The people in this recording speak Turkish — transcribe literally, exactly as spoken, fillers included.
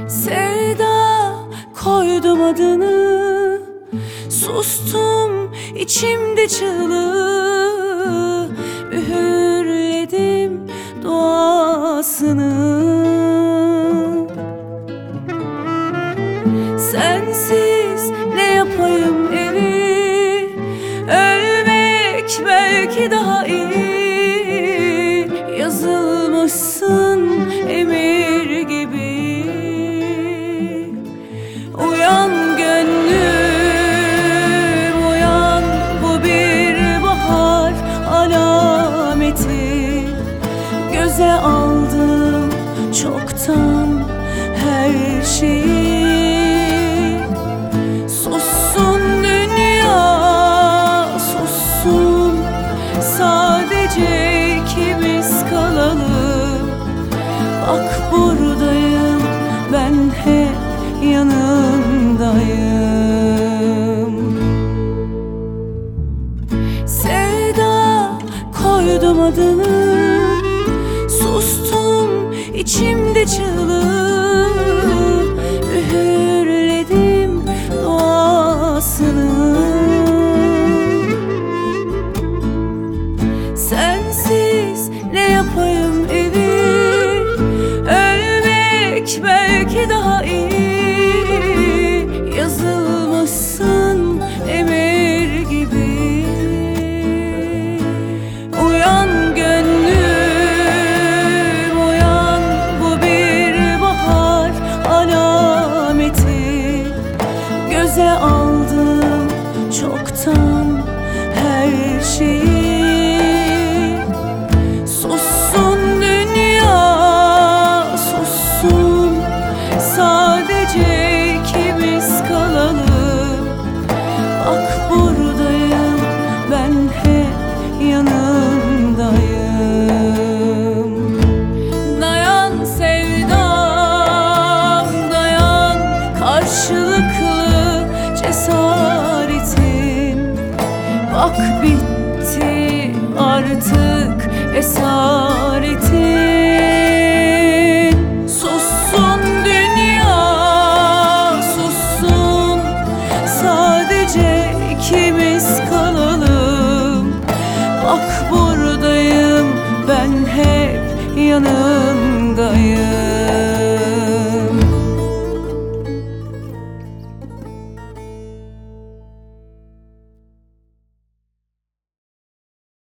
Sevda koydum adını, sustum içimde çığlığı, üğürledim duasını. Sensiz ne yapayım evi, ölmek belki daha iyi. Yazılmışsın emir gibi. Uyan gönlüm uyan, bu bir bahar alameti. Göze aldım çoktan her şeyi. Sussun dünya, sussun, sadece ikimiz kalalım. Bak buradayım, ben hep yanındayım. Sevda koydum adını, sustum içimde çığlığı, üğürledim duasını. Sensiz ne yapayım evi, ölmek belki daha iyi. Yazılmışsın emir gibi. Uyan gönlüm uyan, bu bir bahar alameti. Göze aldım çoktan her şeyi. Sussun dünya, sussun, sadece ikimiz kalalım. Bak buradayım, ben hep yanındayım. Dayan sevdam, dayan, karşılıklı cesaretin. Bak bitti artık esaretin.